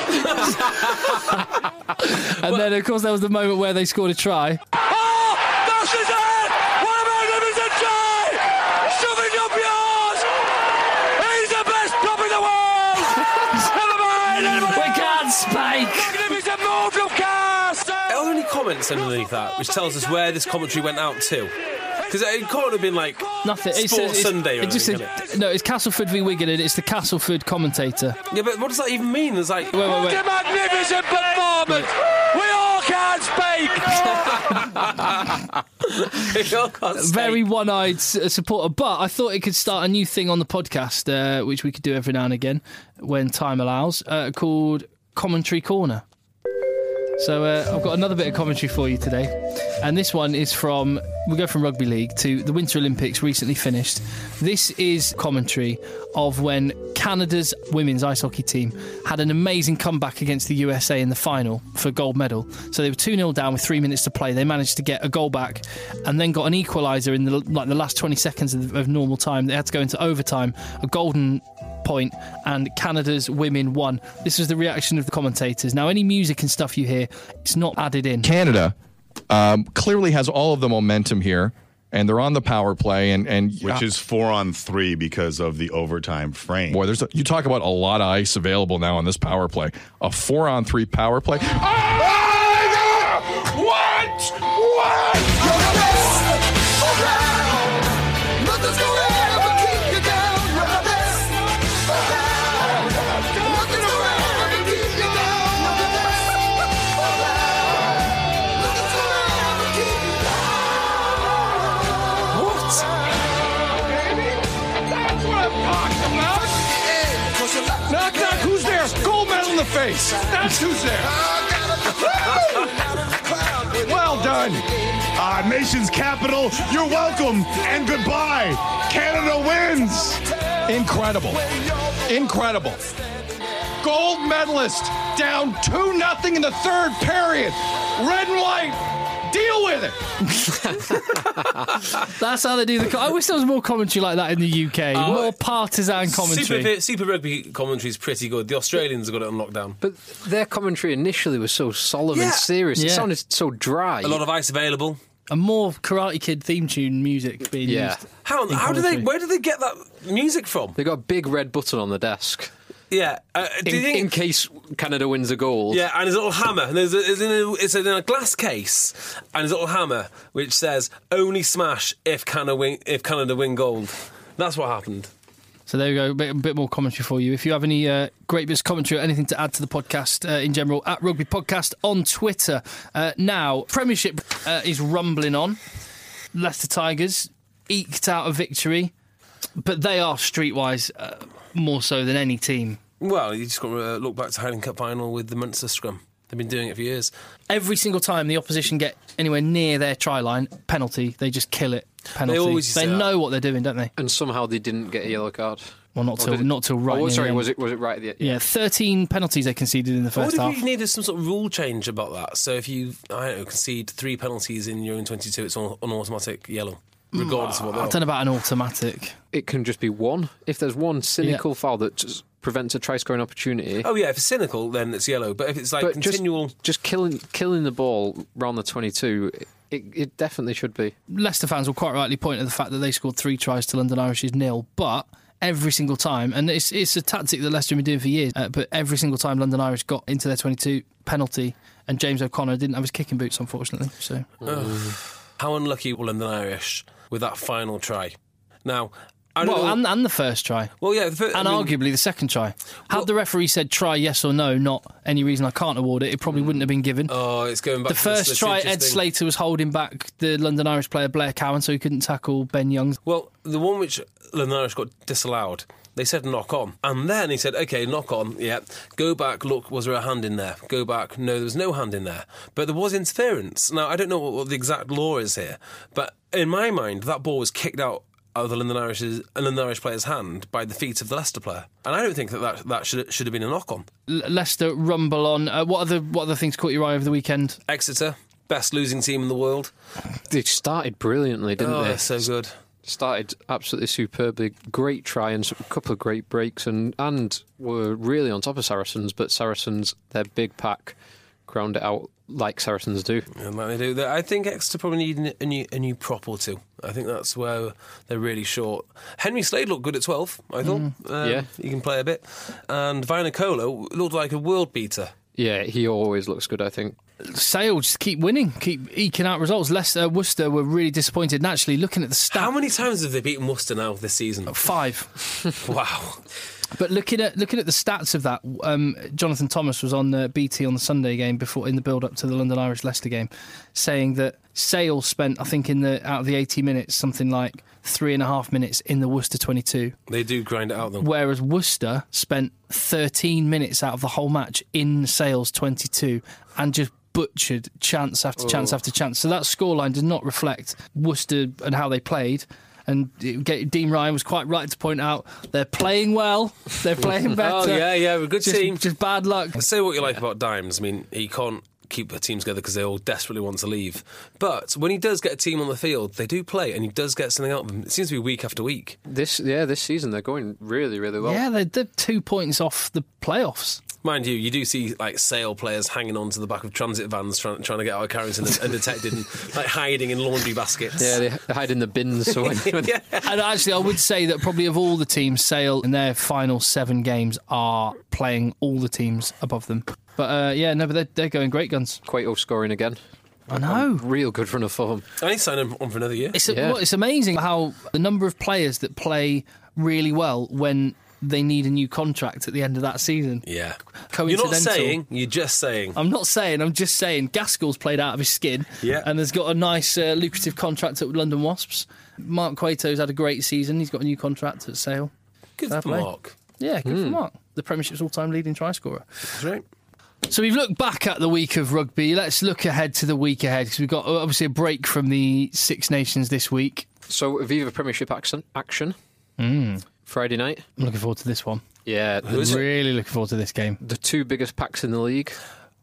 And then, of course, there was the moment where they scored a try. Oh! That's his head! What about him as a try? Shove it up yours! He's the best prop in the world! Never mind! Anybody We else? can't speak! Magnificent move from Cast! Are there any comments underneath that which tells us where this commentary went out to? Because it can't have been like Nothing. It Sports says- it's- Sunday or it just anything, said- can no, it's Castleford v Wigan, and it's the Castleford commentator. Yeah, but what does that even mean? It's like Wait, wait, What wait. a magnificent performance! We all can't speak! you can't say. Very one-eyed s- supporter, but I thought it could start a new thing on the podcast, uh, which we could do every now and again when time allows, uh, called Commentary Corner. So uh, I've got another bit of commentary for you today, and this one is from, we go from Rugby League to the Winter Olympics recently finished. This is commentary of when Canada's women's ice hockey team had an amazing comeback against the U S A in the final for gold medal. So they were two nil down with three minutes to play. They managed to get a goal back and then got an equaliser in the, like the last twenty seconds of, of normal time. They had to go into overtime, a golden point, and Canada's women won. This was the reaction of the commentators. Now, any music and stuff you hear, it's not added in. Canada um, clearly has all of the momentum here, and they're on the power play, and and which is four on three because of the overtime frame. boy, there's a, you talk about a lot of ice available now on this power play. A four on three power play. Oh, what? What? Knock, knock, who's there? Gold medal in the face. That's who's there. Well done. Uh, nation's capital, you're welcome and goodbye. Canada wins. Incredible. Incredible. Gold medalist down two nothing in the third period. Red and white. Deal with it. That's how they do the. Co- I wish there was more commentary like that in the U K. Oh, more partisan commentary. Super, Super Rugby commentary is pretty good. The Australians have got it on lockdown. But their commentary initially was so solemn Yeah. and serious. It Yeah. sounded so dry. A lot of ice available. And more Karate Kid theme tune music being Yeah. used. How, in how do they? commentary. Where do they get that music from? They got a big red button on the desk Yeah, uh, do in, you think? in case Canada wins a gold. Yeah, and there's a little hammer, and there's a, it's, in a, it's in a glass case, and there's a little hammer which says "Only smash if Canada win if Canada win gold." That's what happened. So there we go, a bit, a bit more commentary for you. If you have any uh, great bits of commentary or anything to add to the podcast uh, in general, at Rugby Podcast on Twitter. Uh, now, Premiership uh, is rumbling on. Leicester Tigers eked out a victory, but they are streetwise uh, more so than any team. Well, you just got to uh, look back to Heineken Cup final with the Munster scrum. They've been doing it for years. Every single time the opposition get anywhere near their try line, penalty, they just kill it. Penalty. They always They say know that. what they're doing, don't they? And somehow they didn't get a yellow card. Well, not Or till did it- not till right. Oh, near sorry, the end. was it was it right at the Yeah, thirteen penalties they conceded in the What first if half. you needed some sort of rule change about that? So if you, I don't know, concede three penalties in your own twenty-two, it's on an automatic yellow, regardless of what they I are. don't know about an automatic. It can just be one. If there's one cynical foul that just prevents a try scoring opportunity. Oh yeah, if it's cynical, then it's yellow. But if it's like but continual, just, just killing killing the ball round the twenty-two, it, it definitely should be. Leicester fans will quite rightly point at the fact that they scored three tries to London Irish's nil, but every single time, and it's it's a tactic that Leicester have been doing for years, uh, but every single time London Irish got into their twenty-two, penalty, and James O'Connor didn't have his kicking boots, unfortunately. So, how unlucky were London Irish with that final try? Now, I don't well, know. and, and the first try. Well, yeah, the first, And I mean, arguably the second try. Had Well- the referee said try yes or no, not any reason I can't award it, it probably wouldn't have been given. Oh, it's going back The to first this try, litigious Ed thing. Slater was holding back the London Irish player Blair Cowan, so he couldn't tackle Ben Young. Well, the one which London Irish got disallowed, they said knock on. And then he said, OK, knock on, yeah. Go back, look, was there a hand in there? Go back, no, there was no hand in there. But there was interference. Now, I don't know what, what the exact law is here, but in my mind, that ball was kicked out of the London Irish's, London Irish player's hand by the feet of the Leicester player. And I don't think that that, that should, should have been a knock on. L- Leicester rumble on. Uh, what other what other things caught your eye over the weekend? Exeter, best losing team in the world. They started brilliantly, didn't Oh, they? they're so good. Started absolutely superbly. Great try and a couple of great breaks, and, and were really on top of Saracens, but Saracens, their big pack, ground it out like Saracens do. And like they do. I think Exeter probably need a new, a new prop or two. I think that's where they're really short. Henry Slade looked good at twelve, I thought. Um, Yeah. He can play a bit. And Vinocola looked like a world beater. Yeah, he always looks good, I think. Sale just keep winning, keep eking out results. Leicester, Worcester were really disappointed. And actually, looking at the stats, How many times have they beaten Worcester now this season? five. Wow. But looking at looking at the stats of that, um, Jonathan Thomas was on uh, B T on the Sunday game before in the build up to the London Irish Leicester game, saying that Sale spent, I think, in the out of the eighty minutes, something like three and a half minutes in the Worcester twenty-two, They do grind it out, though. whereas Worcester spent thirteen minutes out of the whole match in Sale's twenty-two and just butchered chance after chance Oh. after chance. So that scoreline does not reflect Worcester and how they played. And it- Dean Ryan was quite right to point out they're playing well, they're playing better. Oh, yeah, yeah, we're a good just, team. Just bad luck. Say what you like about Dimes. I mean, he can't keep the team together because they all desperately want to leave. But when he does get a team on the field, they do play, and he does get something out of them. It seems to be week after week. This, yeah, this season they're going really, really well. Yeah, they're, they're two points off the playoffs. Mind you, you do see like Sale players hanging on to the back of transit vans trying, trying to get out of Carrington and undetected and like hiding in laundry baskets. Yeah, they hide in the bins. So when, when Yeah. And actually, I would say that probably of all the teams, Sale in their final seven games are playing all the teams above them. But uh, yeah, no, but they're, they're going great guns. Cueto scoring again. I know. Real good run of form. I need to sign him on for another year. It's, a, Yeah. well, it's amazing how the number of players that play really well when they need a new contract at the end of that season. Yeah. You're Coincidental. not saying, you're just saying. I'm not saying, I'm just saying Gaskell's played out of his skin Yeah. and has got a nice uh, lucrative contract at London Wasps. Mark Cueto's had a great season. He's got a new contract at Sale. Good Fair for play. Mark. Yeah, good for Mark. The Premiership's all-time leading try scorer. That's right. So we've looked back at the week of rugby. Let's look ahead to the week ahead because we've got obviously a break from the Six Nations this week. So Aviva Premiership action, action Friday night. I'm looking forward to this one. Yeah, Who is the, it? Really looking forward to this game. the two biggest packs in the league.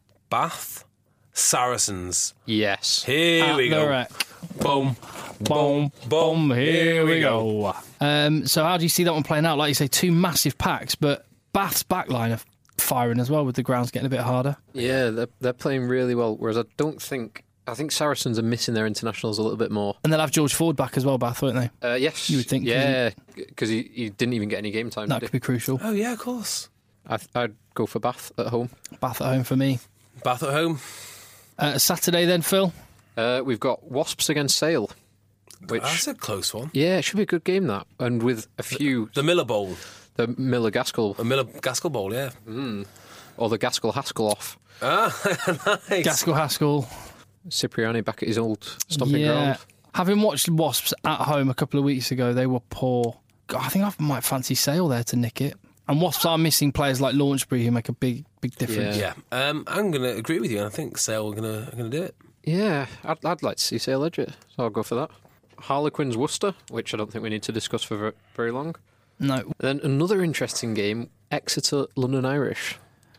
Bath, Saracens. Yes. Here At we the go. wreck. Boom. Boom, boom, here we go. Um, so how do you see that one playing out? Like you say, two massive packs, but Bath's backline are firing as well with the grounds getting a bit harder. Yeah, they're, they're playing really well, whereas I don't think... I think Saracens are missing their internationals a little bit more. And they'll have George Ford back as well, Bath, won't they? Uh, yes. You would think, 'cause Yeah, because he, he didn't even get any game time. That Did could be crucial. Oh, yeah, of course. he? I'd, I'd go for Bath at home. Bath at home for me. Bath at home. Uh, Saturday then, Phil? Uh, we've got Wasps against Sale. Which, That's a close one. Yeah, it should be a good game, that. And with a few... The, the Miller Bowl. The Miller Gaskell. The Miller Gaskell Bowl, yeah. Mm. Or the Gaskell Haskell off. Ah, nice. Gaskell Haskell. Cipriani back at his old stomping yeah. ground. Having watched Wasps at home a couple of weeks ago, they were poor. God, I think I might fancy Sale there to nick it. And Wasps are missing players like Launchbury who make a big, big difference. Yeah, yeah. Um, I'm going to agree with you, and I think Sale are going to do it. Yeah, I'd, I'd like to see Sale edge it, so I'll go for that. Harlequins Worcester, which I don't think we need to discuss for very long. No. And then another interesting game, Exeter London Irish.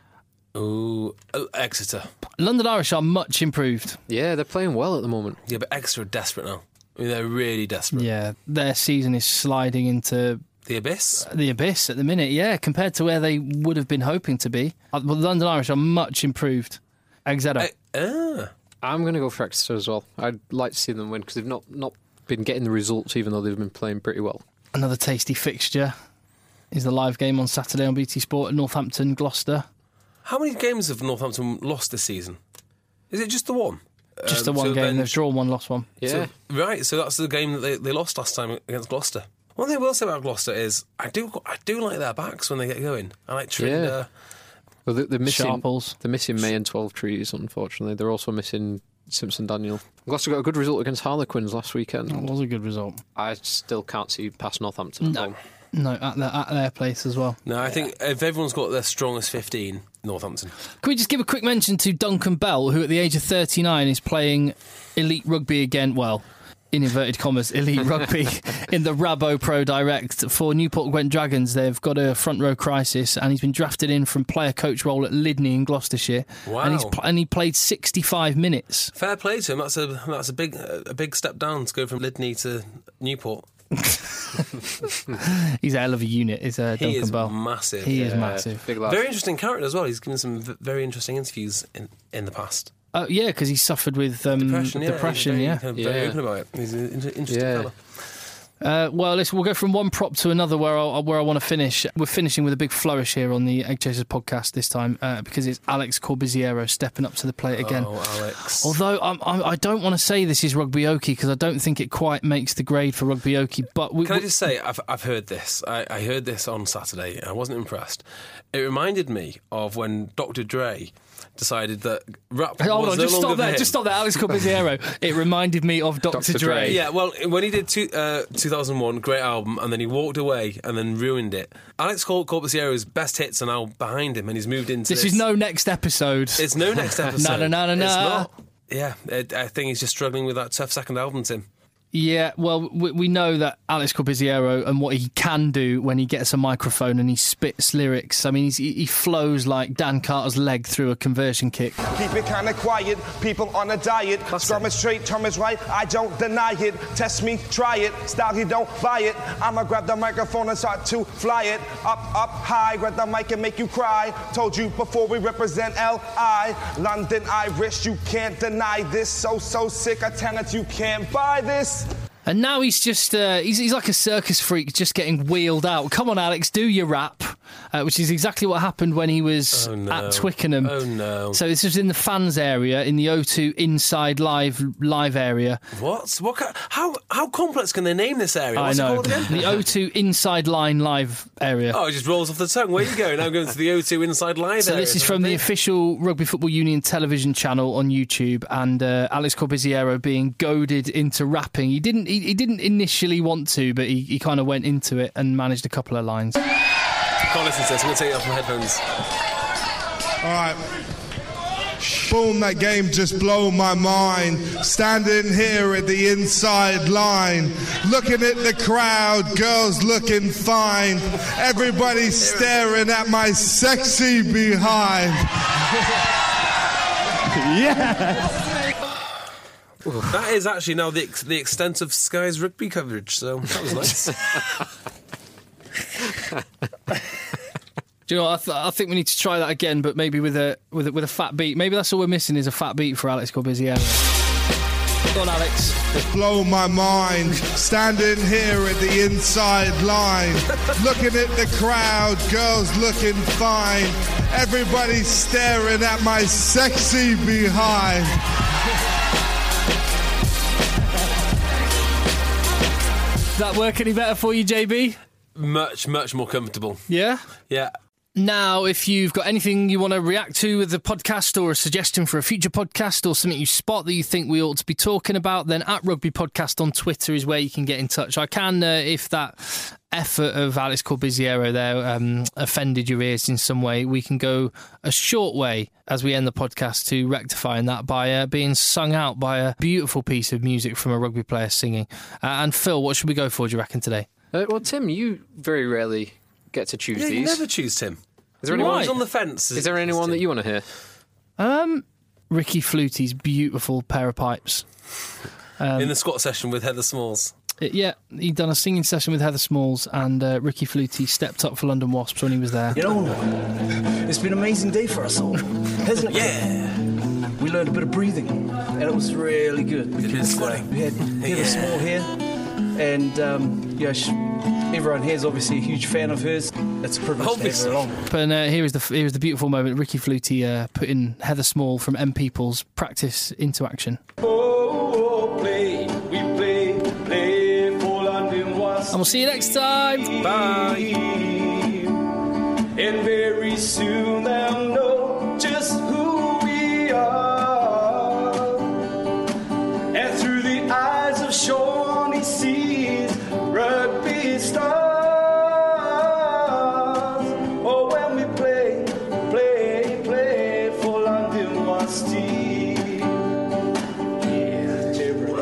Ooh, oh, Exeter. London Irish are much improved. Yeah, they're playing well at the moment. Yeah, but Exeter are desperate now. I mean, they're really desperate. Yeah, their season is sliding into... The abyss? The abyss at the minute, yeah, compared to where they would have been hoping to be. Uh, Well, the London Irish are much improved. Exeter. Uh, ah. I'm going to go for Exeter as well. I'd like to see them win because they've not, not been getting the results even though they've been playing pretty well. Another tasty fixture is the live game on Saturday on B T Sport at Northampton, Gloucester. How many games have Northampton lost this season? Is it just the one? Just the Um, one so game. then- They've drawn one, lost one. Yeah. So, right, so that's the game that they, they lost last time against Gloucester. One thing I will say about Gloucester is I do I do like their backs when they get going. I like Trinder. Yeah. Well, they're, they're missing Sharples. They're missing May and twelve trees, unfortunately. They're also missing Simpson Daniel. Gloucester got a good result against Harlequins last weekend. That was a good result. I still can't see past Northampton at No. home. No, at their, at their place as well. No, I think if everyone's got their strongest fifteen, Northampton. Can we just give a quick mention to Duncan Bell, who at the age of thirty-nine is playing elite rugby again, well, in inverted commas, elite rugby in the Rabo Pro Direct for Newport Gwent Dragons. They've got a front row crisis and he's been drafted in from player coach role at Lydney in Gloucestershire. Wow. And, he's pl- and he played sixty-five minutes. Fair play to him. That's a that's a big a big step down to go from Lydney to Newport. He's a hell of a unit, is uh, Duncan He is Bell. massive. He is Yeah. massive. Big lad. Very interesting character as well. He's given some v- very interesting interviews in, in the past. Uh, yeah, because he suffered with um, Depression, yeah. depression, He's very, yeah. kind of very Yeah. open about it. He's an inter- interesting Yeah. fella. Uh, well, listen, we'll go from one prop to another where I, where I want to finish. We're finishing with a big flourish here on the Egg Chasers podcast this time uh, because it's Alex Corbiziero stepping up to the plate again. Oh, Alex. Although I'm, I'm, I don't want to say this is Rugby Okie because I don't think it quite makes the grade for Rugby Okie. But we, Can I just say, I've, I've heard this. I, I heard this on Saturday and I wasn't impressed. It reminded me of when Doctor Dre decided that rap Hold was on, no just longer stop for there. him. Just stop there. Alex Corbiziero. It reminded me of Doctor Doctor Dre. Dre. Yeah, well, when he did two, uh, two thousand one, great album, and then he walked away and then ruined it. Alex Cor- Corbisiero's best hits are now behind him, and he's moved into This this. is no next episode. It's no next episode. Na, na, na, na, It's na. not. Yeah, it, I think he's just struggling with that tough second album, Tim. Yeah, well, we, we know that Alex Corbiziero and what he can do when he gets a microphone and he spits lyrics. I mean, he's, he, he flows like Dan Carter's leg through a conversion kick. Keep it kinda quiet, people on a diet. Scrum is straight, term is right, I don't deny it. Test me, try it, style he don't buy it. I'ma grab the microphone and start to fly it. Up, up, high, grab the mic and make you cry. Told you before we represent L I. London Irish, you can't deny this. So, so sick, I tell it you can't buy this. And now he's just, uh, he's, he's like a circus freak just getting wheeled out. Come on, Alex, do your rap, uh, which is exactly what happened when he was Oh, no. at Twickenham. Oh, no. So this was in the fans area, in the O two Inside Live live area. What? What? Ca- how how complex can they name this area? What's I know. it called again? The O two Inside Line live area. Oh, it just rolls off the tongue. Where you going? I'm going to the O two Inside Live So area. this is from the official Rugby Football Union television channel on YouTube, and uh, Alex Corbiziero being goaded into rapping. He didn't. He, he didn't initially want to, but he, he kind of went into it and managed a couple of lines. Can't listen to this. I'm going to take it off my headphones. All right. Boom, that game just blew my mind. Standing here at the inside line, looking at the crowd, girls looking fine. Everybody staring at my sexy behind. Yes! That is actually now the ex- the extent of Sky's rugby coverage, so that was nice. Do you know what? I, th- I think we need to try that again, but maybe with a with a, with a fat beat. Maybe that's all we're missing is a fat beat for Alex Corbiziero. Go on, Alex. Blow my mind. Standing here at the inside line, looking at the crowd, girls looking fine. Everybody staring at my sexy behind. that work any better for you, J B? Much, much more comfortable. Yeah? Yeah. Now, if you've got anything you want to react to with the podcast or a suggestion for a future podcast or something you spot that you think we ought to be talking about, then at Rugby Podcast on Twitter is where you can get in touch. I can, uh, if that effort of Alex Corbiziero there um, offended your ears in some way, we can go a short way as we end the podcast to rectifying that by uh, being sung out by a beautiful piece of music from a rugby player singing. Uh, and Phil, what should we go for, do you reckon, today? Uh, well, Tim, you very rarely get to choose yeah, these. You never choose Tim. Is there anyone right. on the fence? Is there anyone that you want to hear? Um, Ricky Flutie's beautiful pair of pipes. Um, In the squat session with Heather Smalls. It, yeah, he'd done a singing session with Heather Smalls, and uh, Ricky Flutie stepped up for London Wasps when he was there. You know, it's been an amazing day for us all, hasn't it? Yeah. We learned a bit of breathing, and it was really good. It is funny. We had Heather yeah. Small here, and um, yeah, she, everyone here is obviously a huge fan of hers. It's a privilege Obviously. to have her along. But uh, here is the here is the beautiful moment. Ricky Flutie uh, putting Heather Small from M People's practice into action. Oh, play, we play, play for London Wasps. And we'll see you next time. Bye. And very soon they'll know just who we are. And through the eyes of Sean, he sees rugby stars. Oh, when we play, play, play for London Wasps team. Yeah,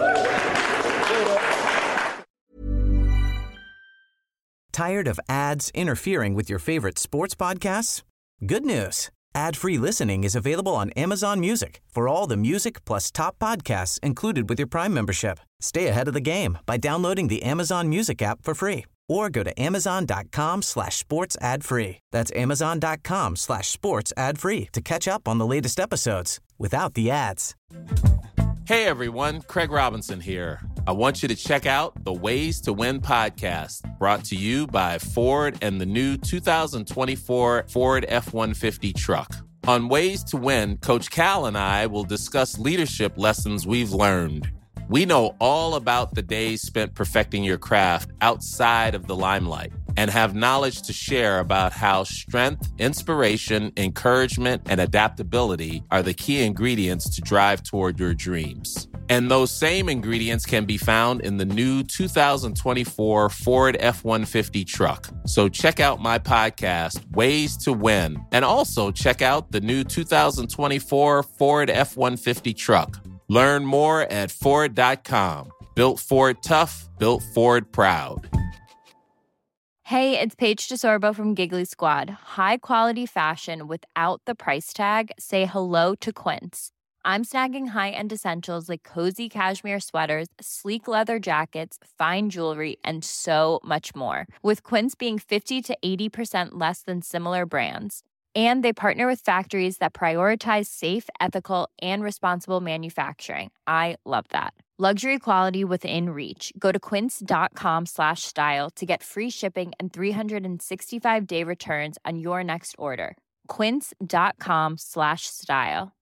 Tired of ads interfering with your favorite sports podcasts? Good news. Ad-free listening is available on Amazon Music for all the music plus top podcasts included with your Prime membership. Stay ahead of the game by downloading the Amazon Music app for free or go to amazon.com slash sports ad free. That's amazon.com slash sports ad free to catch up on the latest episodes without the ads. Hey everyone, Craig Robinson here. I want you to check out the Ways to Win podcast, brought to you by Ford and the new two thousand twenty-four Ford F one fifty truck. On Ways to Win, Coach Cal and I will discuss leadership lessons we've learned. We know all about the days spent perfecting your craft outside of the limelight and have knowledge to share about how strength, inspiration, encouragement, and adaptability are the key ingredients to drive toward your dreams. And those same ingredients can be found in the new two thousand twenty-four Ford F one fifty truck. So check out my podcast, Ways to Win, and also check out the new two thousand twenty-four Ford F one fifty truck. Learn more at Ford dot com. Built Ford tough, built Ford proud. Hey, it's Paige DeSorbo from Giggly Squad. High quality fashion without the price tag. Say hello to Quince. I'm snagging high-end essentials like cozy cashmere sweaters, sleek leather jackets, fine jewelry, and so much more. With Quince being fifty to eighty percent less than similar brands. And they partner with factories that prioritize safe, ethical, and responsible manufacturing. I love that. Luxury quality within reach. Go to quince.com slash style to get free shipping and three sixty-five day returns on your next order. Quince.com slash style.